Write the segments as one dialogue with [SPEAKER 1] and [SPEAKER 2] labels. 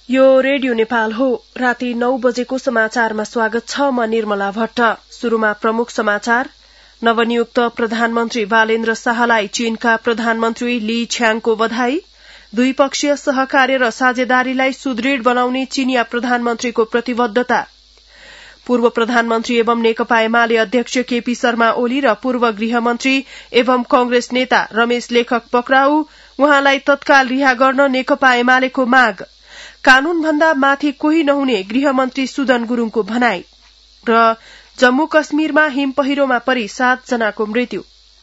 [SPEAKER 1] यो रेडियो नेपाल हो। राति 9 बजेको समाचारमा स्वागत छ। म निर्मला भट्ट। शुरूमा प्रमुख समाचार। नवनियुक्त प्रधानमन्त्री बालेन्द्र शाहलाई चीनका प्रधानमन्त्री ली छ्याङको बधाई। द्विपक्षीय सहकार्य र साझेदारीलाई सुदृढ़ बनाउने चीनिया प्रधानमन्त्रीको प्रतिबद्धता। पूर्व प्रधानमन्त्री एवं नेकपा एमाले अध्यक्ष केपी शर्मा ओली र पूर्व गृहमन्त्री एवं कंग्रेस नेता रमेश लेखक पक्राउ, उहाँलाई तत्काल रिहा गर्न नेकपा एमालेको माग। कानूनभन्दा माथि कोही नहुने गृहमन्त्री सुदन गुरूङको भनाई। र जम्मू कश्मीरमा हिम पहिरोमा परि 7 जनाको मृत्यु।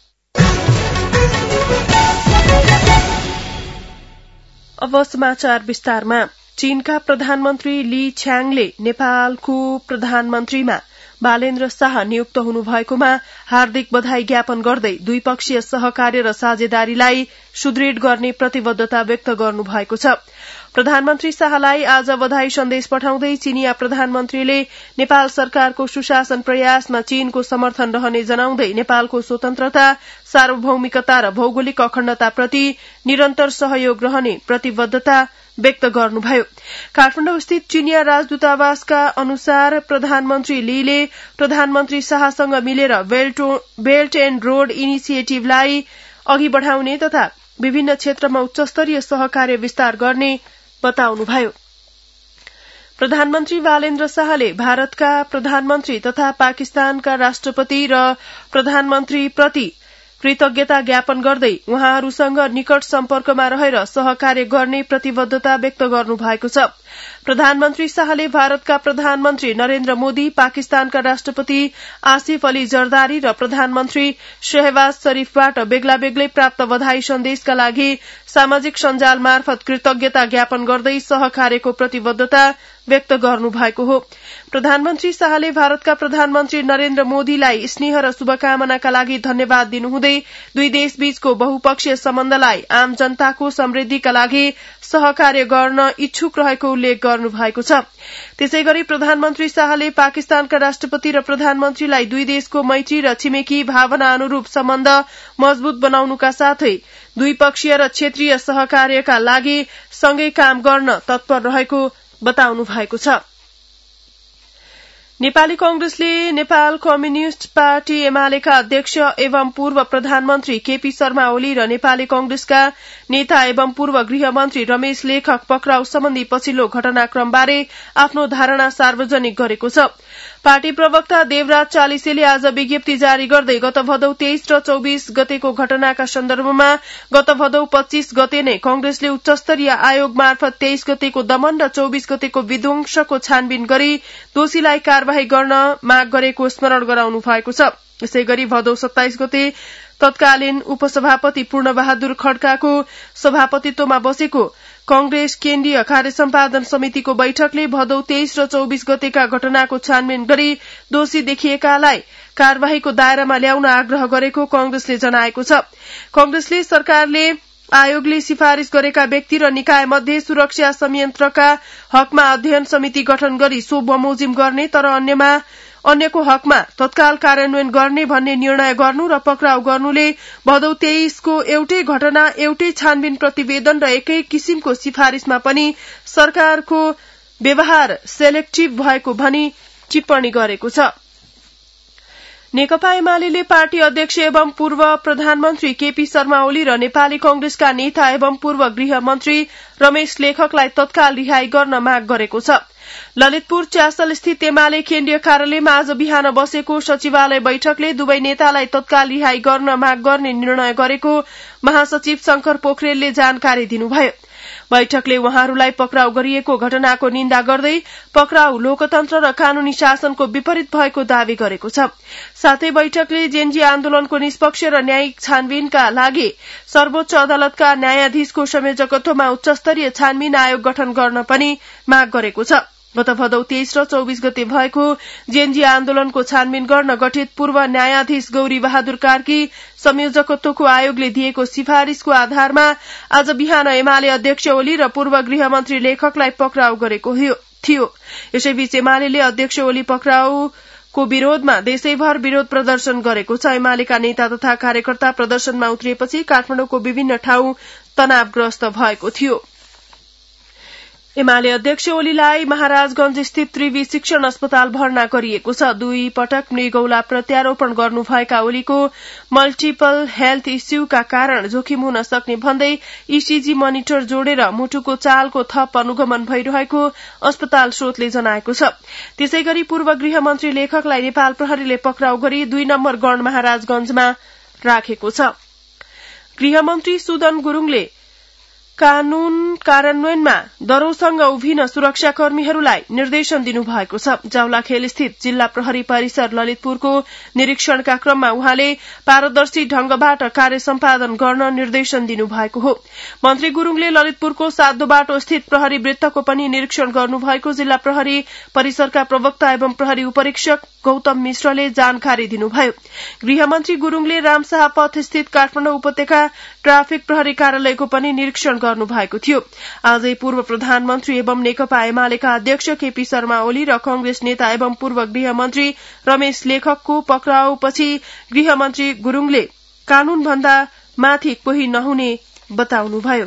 [SPEAKER 1] अब समाचार विस्तारमा। चीनका प्रधानमन्त्री ली छ्याङले नेपालको प्रधानमन्त्रीमा बालेन्द्र शाह नियुक्त हुनुभएकोमा हार्दिक बधाई ज्ञापन गर्दै द्विपक्षीय सहकार्य र साझेदारीलाई सुदृढ़ गर्ने प्रतिबद्धता व्यक्त गर्नुभएको छ। प्रधानमन्त्री शाहलाई आज बधाई सन्देश पठाउँदै चीनिया प्रधानमन्त्रीले नेपाल सरकारको सुशासन प्रयासमा चीनको समर्थन रहने जनाउँदै नेपालको स्वतन्त्रता, सार्वभौमिकता र भौगोलिक अखण्डताप्रति निरन्तर सहयोग रहने प्रतिबद्धता व्यक्त गर्नुभयो। काठमाडौँ स्थित चीनिया राजदूतावासका अनुसार प्रधानमन्त्री लीले प्रधानमन्त्री शाहसँग मिलेर बेल्ट एण्ड रोड इनिसिएटिभलाई अघि बढ़ाउने तथा विभिन्न क्षेत्रमा उच्चस्तरीय सहकार्य विस्तार गर्ने बताउनुभयो। प्रधानमन्त्री बालेन्द्र शाहले भारतका प्रधानमन्त्री तथा पाकिस्तानका राष्ट्रपति र प्रधानमन्त्री प्रति कृतज्ञता ज्ञापन गर्दै उहाँहरूसँग निकट सम्पर्कमा रहेर सहकार्य गर्ने प्रतिबद्धता व्यक्त गर्नुभएको छ। प्रधानमन्त्री शाहले भारतका प्रधानमन्त्री नरेन्द्र मोदी, पाकिस्तानका राष्ट्रपति आसिफ अली जरदारी र प्रधानमन्त्री शहबाज शरीफबाट बेग्ला बेग्लै प्राप्त बधाई सन्देशका लागि सामाजिक सञ्जाल मार्फत कृतज्ञता ज्ञापन गर्दै सहकार्यको प्रतिबद्धता व्यक्त गर्नुभएको हो। प्रधानमन्त्री शाहले भारतका प्रधानमन्त्री नरेन्द्र मोदीलाई स्नेह र शुभकामनाका लागि धन्यवाद दिनुहुँदै दुई देशबीचको बहुपक्षीय सम्बन्धलाई आम जनताको समृद्धिका लागि सहकार्य गर्न इच्छुक रहेको उल्लेख गर्नुभएको छ। त्यसैगरी प्रधानमन्त्री शाहले पाकिस्तानका राष्ट्रपति र प्रधानमन्त्रीलाई दुई देशको मैत्री र छिमेकी भावना अनुरूप सम्बन्ध मजबूत बनाउनुका साथै द्विपक्षीय र क्षेत्रीय सहकार्यका लागि सँगै काम गर्न तत्पर रहेको बताउनु भएको छ। नेपाली कंग्रेसले नेपाल कम्युनिष्ट पार्टी एमालेका अध्यक्ष एवं पूर्व प्रधानमन्त्री केपी शर्मा ओली र नेपाली कंग्रेसका नेता एवं पूर्व गृहमन्त्री रमेश लेखक पक्राउ सम्बन्धी पछिल्लो घटनाक्रमबारे आफ्नो धारणा सार्वजनिक गरेको छ। पार्टी प्रवक्ता देवराज चालिसेले आज विज्ञप्ति जारी गर्दै गत भदौ 23 र 24 गतेको घटनाका सन्दर्भमा गत भदौ 25 गते नै कंग्रेसले उच्चस्तरीय आयोग मार्फत 23 गतेको दमन र 24 गतेको विध्वंसको छानबिन गरी दोषीलाई कार्यवाही गर्न माग गरेको स्मरण गराउनु भएको छ। यसैगरी भदौ 27 गते तत्कालीन उपसभापति पूर्णबहादुर खड्काको सभापतित्वमा बसेको कंग्रेस केन्द्रीय कार्य सम्पादन समितिको बैठकले भदौ 23 र 24 गतेका घटनाको छानबिन गरी दोषी देखिएकालाई कार्यवाहीको दायरामा ल्याउन आग्रह गरेको कंग्रेसले जनाएको छ। कंग्रेसले सरकारले आयोगले सिफारिश गरेका व्यक्ति र निकाय मध्ये सुरक्षा संयन्त्रका हकमा अध्ययन समिति गठन गरी सो बमोजिम गर्ने तर अन्यको हकमा तत्काल कार्यान्वयन गर्ने भन्ने निर्णय गर्नु र पक्राउ गर्नुले भदौ 23 को एउटै घटना, एउटै छानबिन प्रतिवेदन र एकै किसिमको सिफारिशमा पनि सरकारको व्यवहार सेलेक्टिभ भएको भनी टिप्पणी गरेको छ। नेकपा एमाले पार्टी अध्यक्ष एवं पूर्व प्रधानमन्त्री केपी शर्मा ओली र नेपाली कंग्रेसका नेता एवं पूर्व गृहमन्त्री रमेश लेखकलाई तत्काल रिहाई गर्न माग गरेको छ। ललितपुर च्यासल स्थित एमाले केन्द्रीय कार्यालयमा आज बिहान बसेको सचिवालय बैठकले दुवै नेतालाई तत्काल रिहाई गर्न माग गर्ने निर्णय गरेको महासचिव शंकर पोखरेलले जानकारी दिनुभयो। बैठकले उहाँहरूलाई पक्राउ गरिएको घटनाको निन्दा गर्दै पक्राउ लोकतन्त्र र कानूनी शासनको विपरीत भएको दावी गरेको छ। साथै बैठकले जेनजी आन्दोलनको निष्पक्ष र न्यायिक छानबिनका लागि सर्वोच्च अदालतका न्यायाधीशको संयोजकत्वमा उच्चस्तरीय छानबिन आयोग गठन गर्न पनि माग गरेको छ। गत भदौ 23 र 24 गते भएको जेनजी आन्दोलनको छानबिन गर्न गठित पूर्व न्यायाधीश गौरी बहादुर कार्की संयोजकत्वको आयोगले दिएको सिफारिशको आधारमा आज बिहान एमाले अध्यक्ष ओली र पूर्व गृहमन्त्री लेखकलाई पक्राउ गरेको थियो। यसैबीच एमाले अध्यक्ष ओली पक्राउको विरोधमा देशैभर विरोध प्रदर्शन गरेको छ। एमालेका नेता तथा कार्यकर्ता प्रदर्शनमा उत्रिएपछि काठमाडौँको विभिन्न ठाउँ तनावग्रस्त भएको थियो। एमाले अध्यक्ष ओलीलाई महाराजगंज स्थित त्रिवी शिक्षण अस्पताल भर्ना गरिएको छ। 2 पटक मृगौला प्रत्यारोपण गर्नुभएका ओलीको मल्टिपल हेल्थ इस्यूका कारण जोखिम हुन सक्ने भन्दै ईसीजी मोनिटर जोडेर मुटुको चालको थप अनुगमन भइरहेको अस्पताल स्रोतले जनाएको छ। त्यसैगरी पूर्व गृहमन्त्री लेखकलाई नेपाल प्रहरीले पक्राउ गरी 2 नम्बर गण महाराजगंजमा राखेको छ। गृहमन्त्री सुदन गुरूङले कानून कार्यान्वयनमा दरोसँग उभिन सुरक्षाकर्मीहरूलाई निर्देशन दिनुभएको छ। जाउलाखेल स्थित जिल्ला प्रहरी परिसर ललितपुरको निरीक्षणका क्रममा उहाँले पारदर्शी ढंगबाट कार्य सम्पादन गर्न निर्देशन दिनुभएको हो। मन्त्री गुरूङले ललितपुरको सातो बाटो स्थित प्रहरी वृत्तको पनि निरीक्षण गर्नुभएको जिल्ला प्रहरी परिसरका प्रवक्ता एवं प्रहरी उपरीक्षक गौतम मिश्रले जानकारी दिनुभयो। गृहमन्त्री गुरूङले रामशाह पथ स्थित काठमाडौँ उपत्यका ट्राफिक प्रहरी कार्यालयको पनि निरीक्षण गर्नुभएको थियो। आजै पूर्व प्रधानमन्त्री एवं नेकपा एमालेका अध्यक्ष केपी शर्मा ओली र कंग्रेस नेता एवं पूर्व गृहमन्त्री रमेश लेखकको पक्राउपछि गृहमन्त्री गुरूङले कानूनभन्दा माथि कोही नहुने बताउनुभयो।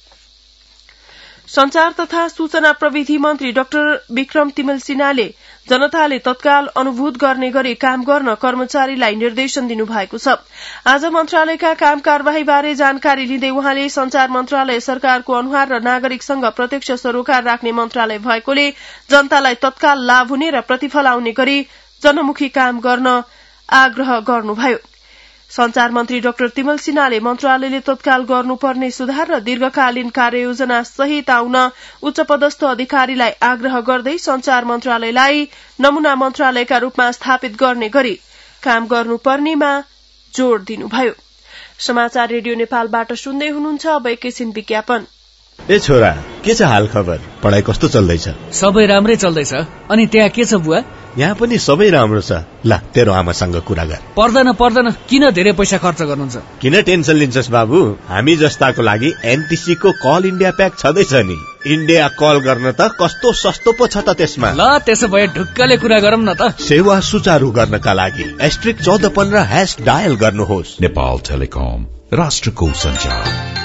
[SPEAKER 1] संचार तथा सूचना प्रविधि मन्त्री डाक्टर विक्रम तिमल सिन्हाले जनताले तत्काल अनुभूत गर्ने गरी काम गर्न कर्मचारीलाई निर्देशन दिनुभएको छ। आज मन्त्रालयका काम कार्यवाहीबारे जानकारी लिँदै उहाँले संचार मन्त्रालय सरकारको अनुहार र नागरिकसँग प्रत्यक्ष सरोकार राख्ने मन्त्रालय भएकोले जनतालाई तत्काल लाभ हुने र प्रतिफल आउने गरी जनमुखी काम गर्न आग्रह गर्नुभयो। संचार मन्त्री डाक्टर तिमल सिन्हाले मन्त्रालयले तत्काल गर्नुपर्ने सुधार र दीर्घकालीन कार्ययोजना सहित आउन उच्चपदस्थ अधिकारीलाई आग्रह गर्दै संचार मन्त्रालयलाई नमूना मन्त्रालयका रूपमा स्थापित गर्ने गरी काम गर्नुपर्नेमा जोड़ दिनुभयो। समाचार रेडियो नेपालबाट सुन्दै हुनुहुन्छ। अब एकैछिन विज्ञापन।
[SPEAKER 2] ए छोरा, के छ हाल खबर? पढाइ कस्तो चल्दैछ?
[SPEAKER 3] सबै राम्रै चल्दैछ। अनि त्यहाँ के छ बुवा?
[SPEAKER 2] यहाँ पनि सबै राम्रो छ। ल तेरो आमासँग कुरा गर।
[SPEAKER 3] पर्दैन, किन धेरै पैसा खर्च गर्नुहुन्छ?
[SPEAKER 2] किन टेन्सन लिन्छस् बाबु? हामी जस्ताको लागि एनटीसी को कल इन्डिया प्याक छँदैछ नि। इन्डिया कल गर्न त कस्तो सस्तो पो छ त त्यसमा।
[SPEAKER 3] ल त्यसो भए ढुक्कले कुरा गरौँ न त।
[SPEAKER 2] सेवा सुचारू गर्नका लागि *1415# डायल गर्नुहोस्।
[SPEAKER 4] नेपाल टेलिकम, राष्ट्रको सञ्चार।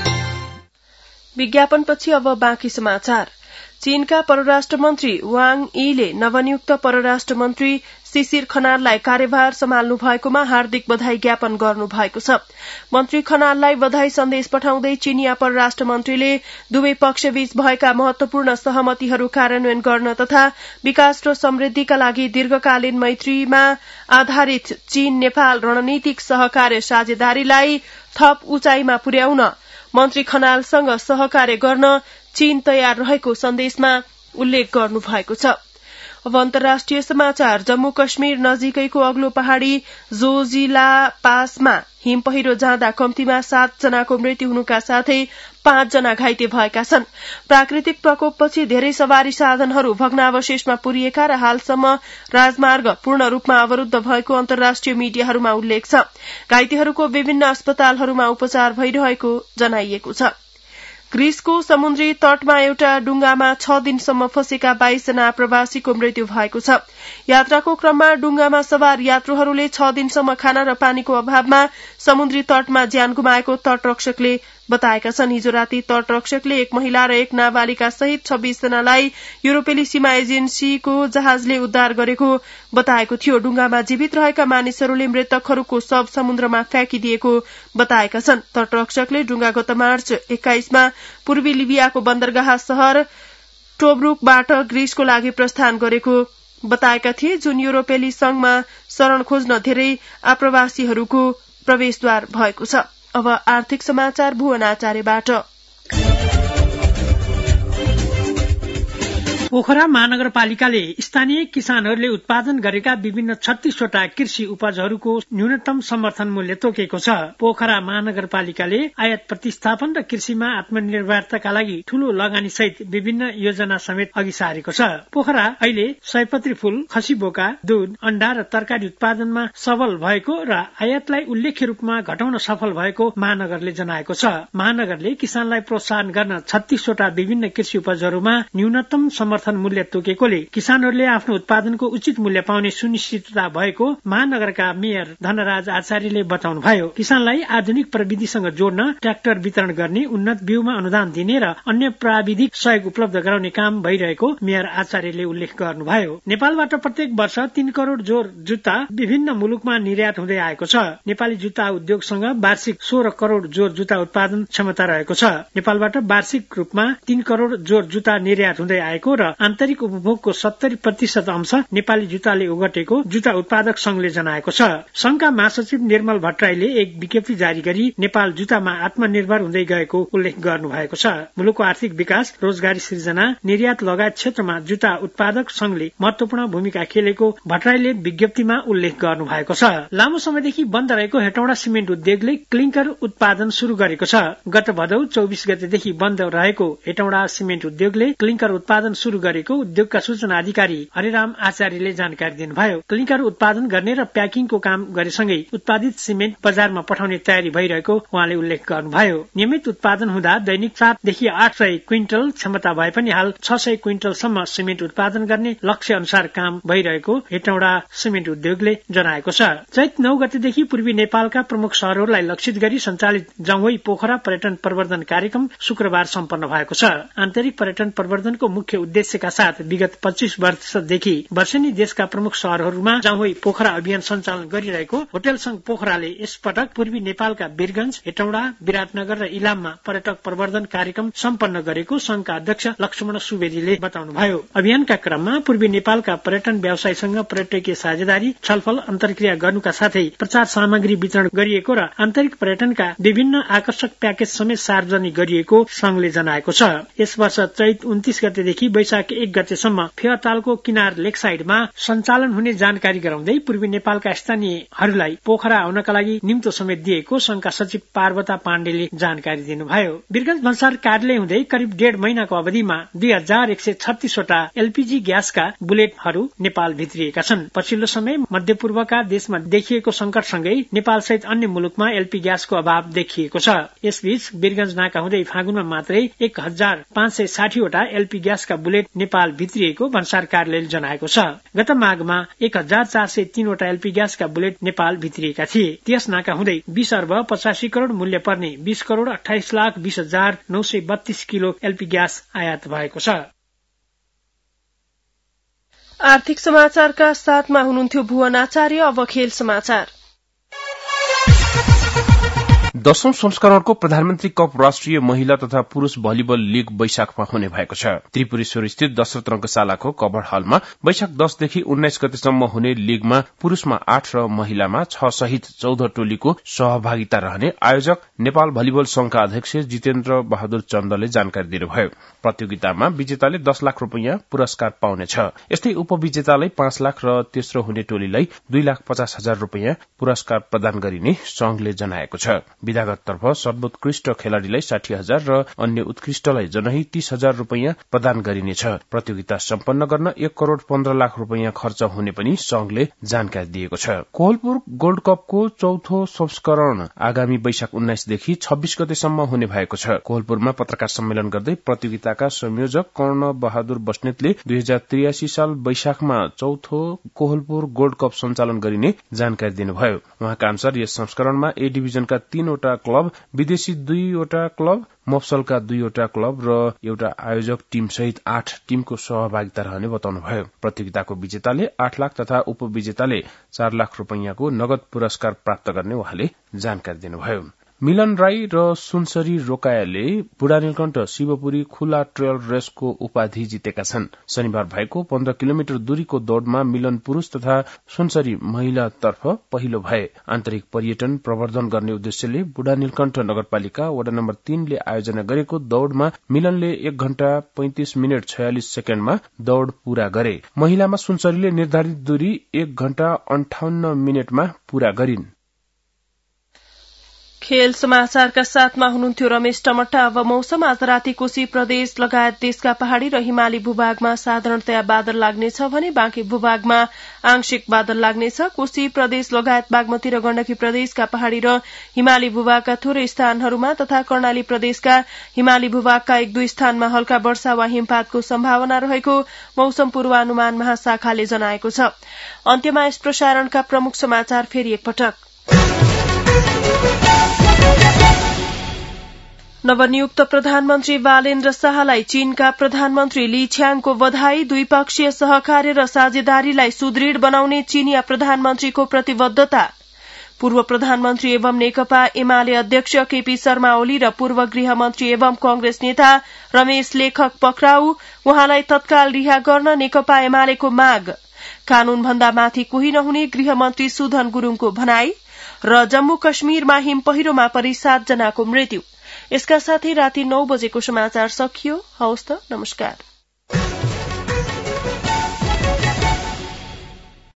[SPEAKER 1] विज्ञापनपछि अब बाँकी समाचार। चीनका परराष्ट्र मन्त्री वाङ यीले नवनियुक्त परराष्ट्र मन्त्री शिशिर खनाललाई कार्यभार सम्हाल्नु भएकोमा हार्दिक बधाई ज्ञापन गर्नु भएको छ। मन्त्री खनाललाई बधाई सन्देश पठाउँदै चीनिया परराष्ट्र मन्त्रीले दुवै पक्षबीच भएका महत्वपूर्ण सहमतिहरू कार्यान्वयन गर्न तथा विकास र समृद्धिका लागि दीर्घकालीन मैत्रीमा आधारित चीन नेपाल रणनीतिक सहकार्य साझेदारीलाई थप उचाइमा पुर्याउन मन्त्री खनालसँग सहकार्य गर्न चीन तयार रहेको सन्देशमा उल्लेख गर्नु भएको छ। अब अन्तर्राष्ट्रिय समाचार। जम्मू कश्मीर नजिकैको अग्लो पहाड़ी जोजिला पासमा हिम पहिरो जाँदा कम्तीमा 7 जनाको मृत्यु हुनुका साथै 5 जना घाइते भएका छन्। प्राकृतिक प्रकोपपछि धेरै सवारी साधनहरू भग्नावशेषमा पुरिएका र हालसम्म राजमार्ग पूर्ण रूपमा अवरूद्ध भएको अन्तर्राष्ट्रिय मिडियाहरूमा उल्लेख छ। घाइतेहरूको विभिन्न अस्पतालहरूमा उपचार भइरहेको जनाइएको छ। ग्रीसको समुद्री तटमा एउटा डुंगामा 6 दिनसम्म फँसेका 22 जना प्रवासीको मृत्यु भएको छ। यात्राको क्रममा डुंगामा सवार यात्रुहरूले 6 दिनसम्म खाना र पानीको अभावमा समुद्री तटमा ज्यान गुमाएको तटरक्षकले बताएका छन्। हिजो राति तटरक्षकले एक महिला र एक नाबालिका सहित 26 जनालाई युरोपेली सीमा एजेन्सीको जहाजले उद्धार गरेको बताएको थियो। डुंगामा जीवित रहेका मानिसहरूले मृतकहरूको शव समुद्रमा फ्याँकिदिएको बताएका छन्। तटरक्षकले डुंगा गत मार्च 21 मा पूर्वी लिबियाको बन्दरगाह शहर टोब्रुकबाट ग्रीसको लागि प्रस्थान गरेको बताएका थिए, जुन युरोपेली संघमा शरण खोज्न धेरै आप्रवासीहरूको प्रवेशद्वार भएको छ। अब आर्थिक समाचार भुवन आचार्यबाट।
[SPEAKER 5] पोखरा महानगरपालिकाले स्थानीय किसानहरूले उत्पादन गरेका विभिन्न 36 वटा कृषि उपजहरूको न्यूनतम समर्थन मूल्य तोकेको छ। पोखरा महानगरपालिकाले आयात प्रतिस्थापन र कृषिमा आत्मनिर्भरताका लागि ठूलो लगानी सहित विभिन्न योजना समेत अघि सारेको छ। पोखरा अहिले सयपत्री फूल, खसी बोका, दूध, अण्डा र तरकारी उत्पादनमा सबल भएको र आयातलाई उल्लेख्य रूपमा घटाउन सफल भएको महानगरले जनाएको छ। महानगरले किसानलाई प्रोत्साहन गर्न 36 वटा विभिन्न कृषि उपजहरूमा न्यूनतम समर्थन मूल्य तोकेकोले किसानहरूले आफ्नो उत्पादनको उचित मूल्य पाउने सुनिश्चितता भएको महानगरका मेयर धनराज आचार्यले बताउनुभयो। किसानलाई आधुनिक प्रविधिसँग जोड्न ट्र्याक्टर वितरण गर्ने, उन्नत बिउमा अनुदान दिने र अन्य प्राविधिक सहयोग उपलब्ध गराउने काम भइरहेको मेयर आचार्यले उल्लेख गर्नुभयो। नेपालबाट प्रत्येक वर्ष 3 करोड़ जोर जुत्ता विभिन्न मुलुकमा निर्यात हुँदै आएको छ। नेपाली जुत्ता उद्योगसँग वार्षिक 16 करोड़ जोर जुत्ता उत्पादन क्षमता रहेको छ। नेपालबाट वार्षिक रूपमा 3 करोड़ जोर जुत्ता निर्यात हुँदै आएको र आन्तरिक उपभोगको 70% अंश नेपाली जुत्ताले ओगटेको जुत्ता उत्पादक संघले जनाएको छ। संघका महासचिव निर्मल भट्टराईले एक विज्ञप्ति जारी गरी नेपाल जुत्तामा आत्मनिर्भर हुँदै गएको उल्लेख गर्नु भएको छ। मुलुकको आर्थिक विकास, रोजगारी सृजना, निर्यात लगायत क्षेत्रमा जुत्ता उत्पादक संघले महत्वपूर्ण भूमिका खेलेको भट्टराईले विज्ञप्तिमा उल्लेख गर्नु भएको छ। लामो समयदेखि बन्द रहेको हेटौडा सिमेन्ट उद्योगले क्लिंकर उत्पादन शुरू गरेको छ। गत भदौ 24 गतेदेखि बन्द रहेको हेटौडा सिमेन्ट उद्योगले क्लिंकर उत्पादन शुरू गरेको उद्योगका सूचना अधिकारी हरिराम आचार्यले जानकारी दिनुभयो। क्लिंकर उत्पादन गर्ने र प्याकिङको काम गरेसँगै उत्पादित सिमेन्ट बजारमा पठाउने तयारी भइरहेको उहाँले उल्लेख गर्नुभयो। नियमित उत्पादन हुँदा दैनिक 7 देखि 800 क्विन्टल क्षमता भए पनि हाल 600 क्विन्टलसम्म सिमेन्ट उत्पादन गर्ने लक्ष्य अनुसार काम भइरहेको हेटौडा सिमेन्ट उद्योगले जनाएको छ। चैत 9 गतेदेखि पूर्वी नेपालका प्रमुख शहरहरूलाई लक्षित गरी सञ्चालित जाउँहै पोखरा पर्यटन प्रवर्धन कार्यक्रम शुक्रबार सम्पन्न भएको छ। आन्तरिक पर्यटन प्रवर्धनको मुख्य उद्देश्यका साथ विगत 25 वर्षदेखि वर्षेनी देशका प्रमुख शहरहरूमा जाउँहै पोखरा अभियान सञ्चालन गरिरहेको होटल संघ पोखराले यसपटक पूर्वी नेपालका वीरगंज, हेटौडा, विराटनगर र इलाममा पर्यटक प्रवर्धन कार्यक्रम सम्पन्न गरेको संघका अध्यक्ष लक्ष्मण सुवेदीले बताउनुभयो। अभियानका क्रममा पूर्वी नेपालका पर्यटन व्यवसायीसँग पर्यटकीय साझेदारी, छलफल, अन्तर्क्रिया गर्नुका साथै प्रचार सामग्री वितरण गरिएको र आन्तरिक पर्यटनका विभिन्न आकर्षक प्याकेज समेत सार्वजनिक गरिएको संघले जनाएको छ। यस वर्ष चैत 29 गतेदेखि वैशाख 1 गतेसम्म फेवातालको किनार लेकसाइडमा सञ्चालन हुने जानकारी गराउँदै पूर्वी नेपालका स्थानीयहरूलाई पोखरा आउनका लागि निम्तो समेत दिएको संघका सचिव पार्वता पाण्डेले जानकारी दिनुभयो। वीरगंज भन्सार कार्यालय हुँदै करिब 1.5 महिनाको अवधिमा 2136 वटा एलपीजी ग्यासका बुलेटहरू नेपाल भित्रिएका छन्। पछिल्लो समय मध्यपूर्वका देशमा देखिएको संकटसँगै नेपाल सहित अन्य मुलुकमा एलपी ग्यासको अभाव देखिएको छ। यसबीच वीरगंज नाका हुँदै फागुनमा मात्रै 1560 वटा एलपी ग्यासका बुलेट नेपाल भित्रिएको भन्सार कार्यालयले जनाएको छ। गत माघमा 1403 वटा एलपी ग्यासका बुलेट नेपाल भित्रिएका थिए। त्यस नाका हुँदै 20 अर्ब 85 करोड़ मूल्य पर्ने 20 करोड़ 28 लाख 20 हजार 932 किलो एलपी ग्यास आयात भएको छ।
[SPEAKER 1] आर्थिक समाचारका साथमा हुनुहुन्थ्यो भुवन आचार्य। अब खेल समाचार।
[SPEAKER 6] 10औं संस्करणको प्रधानमन्त्री कप राष्ट्रिय महिला तथा पुरूष भलिबल लीग वैशाखमा हुने भएको छ। त्रिपुरेश्वर स्थित दशरथ रंगशालाको कभर हलमा वैशाख 10 देखि 19 गतेसम्म हुने लीगमा पुरूषमा 8 र महिलामा 6 सहित 14 टोलीको सहभागिता रहने आयोजक नेपाल भलिबल संघका अध्यक्ष जितेन्द्र बहादुर चन्दले जानकारी दिनुभयो। प्रतियोगितामा विजेताले 10 लाख रुपैयाँ पुरस्कार पाउनेछ। यस्तै उपविजेतालाई 5 लाख र तेस्रो हुने टोलीलाई 2,50,000 रुपैयाँ पुरस्कार प्रदान गरिने संघले जनाएको छ। विधागततर्फ सर्वोत्कृष्ट खेलाड़ीलाई 60,000 र अन्य उत्कृष्टलाई जनही 30,000 रुपैयाँ प्रदान गरिनेछ। प्रतियोगिता सम्पन्न गर्न 1 करोड़ 15 लाख रुपैयाँ खर्च हुने पनि संघले जानकारी दिएको छ। कोहलपुर गोल्ड कपको चौथो संस्करण आगामी वैशाख 19 देखि 26 गतेसम्म हुने भएको छ। कोहलपुरमा पत्रकार सम्मेलन गर्दै प्रतियोगिताका संयोजक कर्ण बहादुर बस्नेतले 2083 साल वैशाखमा चौथो कोहलपुर गोल्ड कप सञ्चालन गरिने जानकारी दिनुभयो। उहाँका अनुसार यस संस्करणमा ए डिभिजनका 3 वटा क्लब, विदेशी 2 वटा क्लब, मफसलका 2 वटा क्लब र एउटा आयोजक टीम सहित 8 टीमको सहभागिता रहने बताउनुभयो। प्रतियोगिताको विजेताले 8 लाख तथा उपविजेताले 4 लाख रुपैयाँको नगद पुरस्कार प्राप्त गर्ने उहाँले जानकारी दिनुभयो। मिलन राई र सुनसरी रोकायाले बुढानीलकण्ठ शिवपुरी खुला ट्रेल रेसको उपाधि जितेका छन्। शनिबार भएको 15 किलोमिटर दूरीको दौड़मा मिलन पुरूष तथा सुनसरी महिलातर्फ पहिलो भए। आन्तरिक पर्यटन प्रवर्धन गर्ने उद्देश्यले बुढानीलकण्ठ नगरपालिका वडा नम्बर 3 ले आयोजना गरेको दौड़मा मिलनले 1 घण्टा 35 मिनट 46 सेकेण्डमा दौड़ पूरा गरे। महिलामा सुनसरीले निर्धारित दूरी 1 घण्टा 58 मिनटमा पूरा गरिन्।
[SPEAKER 1] खेल समाचारका साथमा हुनुहुन्थ्यो रमेश टमट्टा। अब मौसम। आज राति कोशी प्रदेश लगायत देशका पहाड़ी र हिमाली भूभागमा साधारणतया बादल लाग्नेछ भने बाँकी भूभागमा आंशिक बादल लाग्नेछ। कोशी प्रदेश लगायत बागमती र गण्डकी प्रदेशका पहाड़ी र हिमाली भूभागका थोरै स्थानहरूमा तथा कर्णाली प्रदेशका हिमाली भूभागका 1-2 स्थानमा हल्का वर्षा वा हिमपातको सम्भावना रहेको मौसम पूर्वानुमान महाशाखाले जनाएको छ। अन्त्यमा यस प्रसारणका प्रमुख समाचार फेरि एकपटक। नवनियुक्त प्रधानमन्त्री बालेन्द्र शाहलाई चीनका प्रधानमन्त्री ली छ्याङको बधाई। द्विपक्षीय सहकार्य र साझेदारीलाई सुदृढ़ बनाउने चीनिया प्रधानमन्त्रीको प्रतिबद्धता। पूर्व प्रधानमन्त्री एवं नेकपा एमाले अध्यक्ष केपी शर्मा ओली र पूर्व गृहमन्त्री एवं कंग्रेस नेता रमेश लेखक पक्राउ। उहाँलाई तत्काल रिहा गर्न नेकपा एमालेको माग। कानूनभन्दा माथि कोही नहुने गृहमन्त्री सुधन गुरूङको भनाई। र जम्मू कश्मीरमा हिम पहिरोमा परि 7 जनाको मृत्यु। यसका साथै राति 9 बजेको समाचार सकियो। हवस् त, नमस्कार।